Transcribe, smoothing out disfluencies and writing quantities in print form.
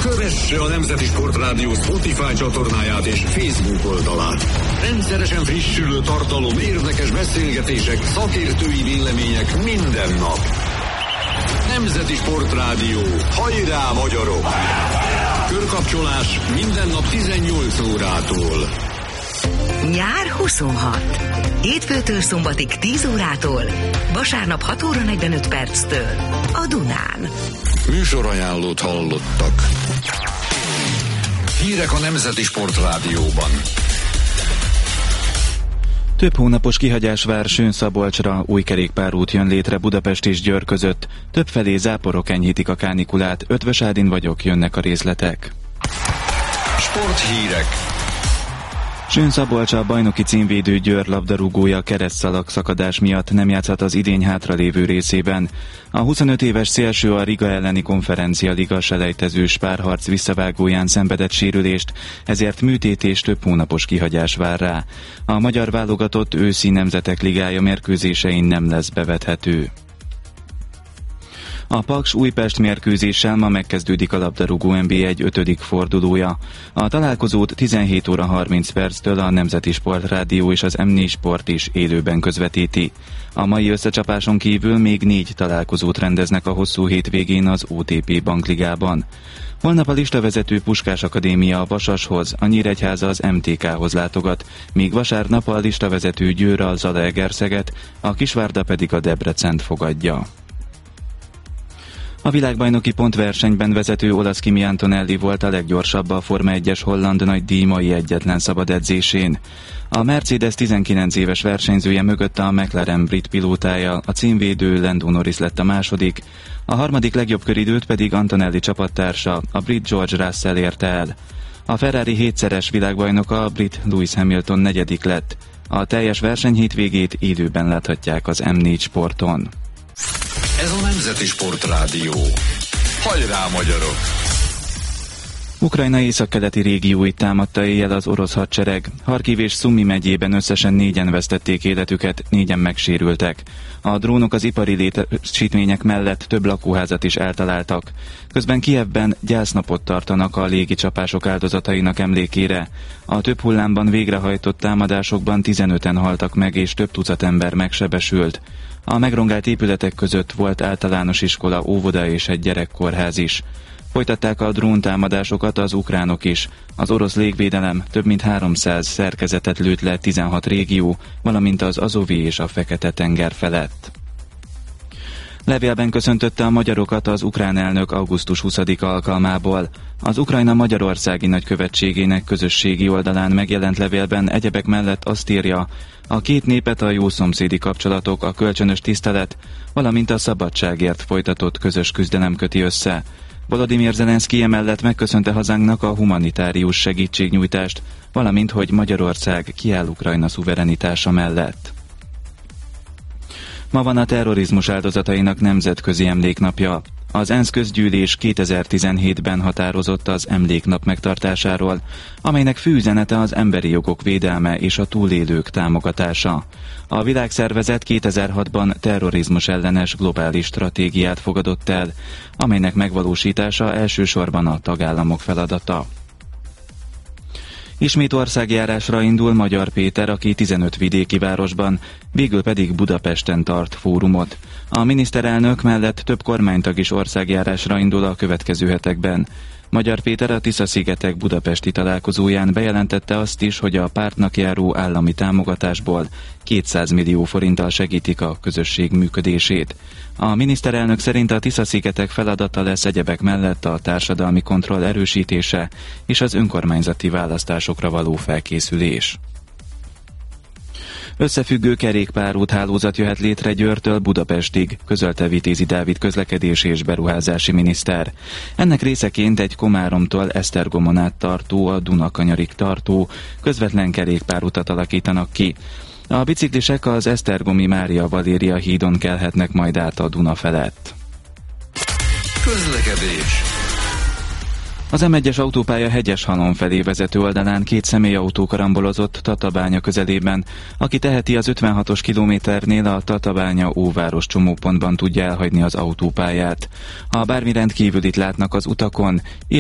Kövesse a Nemzeti Sportrádió Spotify csatornáját és Facebook oldalát. Rendszeresen frissülő tartalom, érdekes beszélgetések, szakértői vélemények minden nap. Nemzeti Sportrádió. Hajrá, magyarok! Körkapcsolás minden nap 18 órától. Nyár 26. Hétfőtől szombatig 10 órától, vasárnap 6 óra 45 perctől a Dunán. Műsorajánlót hallottak. Hírek a Nemzeti Sportrádióban. Több hónapos kihagyás vár Sőn-Szabolcsra, új kerékpárút jön létre Budapest és Győr között. Többfelé záporok enyhítik a kánikulát. Ötvös Ádin vagyok, jönnek a részletek. Sporthírek. Sőn-Szabolcs, a bajnoki címvédő Győr labdarúgója keresztszalag szakadás miatt nem játszhat az idény hátralévő részében. A 25 éves szélső a Riga elleni Konferencia Liga selejtezős párharc visszavágóján szenvedett sérülést, ezért műtét és több hónapos kihagyás vár rá. A magyar válogatott őszi Nemzetek Ligája mérkőzésein nem lesz bevethető. A Paks Újpest mérkőzéssel ma megkezdődik a labdarúgó NB1 5. fordulója. A találkozót 17 óra 30 perctől a Nemzeti Sportrádió és az M4 Sport is élőben közvetíti. A mai összecsapáson kívül még 4 találkozót rendeznek a hosszú hétvégén az OTP Bankligában. Holnap a listavezető Puskás Akadémia a Vasashoz, a Nyíregyháza az MTK-hoz látogat, míg vasárnap a listavezető Győr a Zalaegerszeget, a Kisvárda pedig a Debrecent fogadja. A világbajnoki pontversenyben vezető olasz Kimi Antonelli volt a leggyorsabb a Forma 1-es holland nagydíj mai egyetlen szabad edzésén. A Mercedes 19 éves versenyzője mögött a McLaren brit pilótája, a címvédő Lando Norris lett a második, a harmadik legjobb köridőt pedig Antonelli csapattársa, a brit George Russell érte el. A Ferrari 7-szeres világbajnoka, a brit Lewis Hamilton negyedik lett. A teljes versenyhétvégét élőben láthatják az M4 Sporton. Ez a Nemzeti Sportrádió. Hajrá, magyarok! Ukrajna északkeleti régióit támadta éjjel az orosz hadsereg. Harkiv és Szumi megyében összesen 4-en vesztették életüket, 4-en megsérültek. A drónok az ipari létesítmények mellett több lakóházat is eltaláltak. Közben Kijevben gyásznapot tartanak a légicsapások áldozatainak emlékére. A több hullámban végrehajtott támadásokban 15-en haltak meg és több tucat ember megsebesült. A megrongált épületek között volt általános iskola, óvoda és egy gyerekkórház is. Folytatták a dróntámadásokat az ukránok is. Az orosz légvédelem több mint 300 szerkezetet lőtt le 16 régió, valamint az Azovi és a Fekete-tenger felett. Levélben köszöntötte a magyarokat az ukrán elnök augusztus 20. alkalmából. Az Ukrajna Magyarországi Nagykövetségének közösségi oldalán megjelent levélben egyebek mellett azt írja, a két népet a jó szomszédi kapcsolatok, a kölcsönös tisztelet, valamint a szabadságért folytatott közös küzdelem köti össze. Volodymyr Zelenszky emellett megköszönte hazánknak a humanitárius segítségnyújtást, valamint hogy Magyarország kiáll Ukrajna szuverenitása mellett. Ma van a terrorizmus áldozatainak nemzetközi emléknapja. Az ENSZ közgyűlés 2017-ben határozott az emléknap megtartásáról, amelynek fő üzenete az emberi jogok védelme és a túlélők támogatása. A világszervezet 2006-ban terrorizmus ellenes globális stratégiát fogadott el, amelynek megvalósítása elsősorban a tagállamok feladata. Ismét országjárásra indul Magyar Péter, aki 15 vidéki városban, végül pedig Budapesten tart fórumot. A miniszterelnök mellett több kormánytag is országjárásra indul a következő hetekben. Magyar Péter a Tisza-szigetek budapesti találkozóján bejelentette azt is, hogy a pártnak járó állami támogatásból 200 millió forinttal segítik a közösség működését. A miniszterelnök szerint a Tisza-szigetek feladata lesz egyebek mellett a társadalmi kontroll erősítése és az önkormányzati választásokra való felkészülés. Összefüggő kerékpárút hálózat jöhet létre Győrtől Budapestig, közölte Vitézi Dávid közlekedési és beruházási miniszter. Ennek részeként egy Komáromtól Esztergomon át tartó, a Dunakanyarig tartó közvetlen kerékpárutat alakítanak ki. A biciklisek az esztergomi Mária Valéria hídon kelhetnek majd át a Duna felett. Közlekedés. Az M1-es autópálya Hegyeshalom felé vezető oldalán két személyautó karambolozott Tatabánya közelében. Aki teheti, az 56-os kilométernél a Tatabánya-Óváros csomópontban tudja elhagyni az autópályát. Ha bármi rendkívülit látnak az utakon,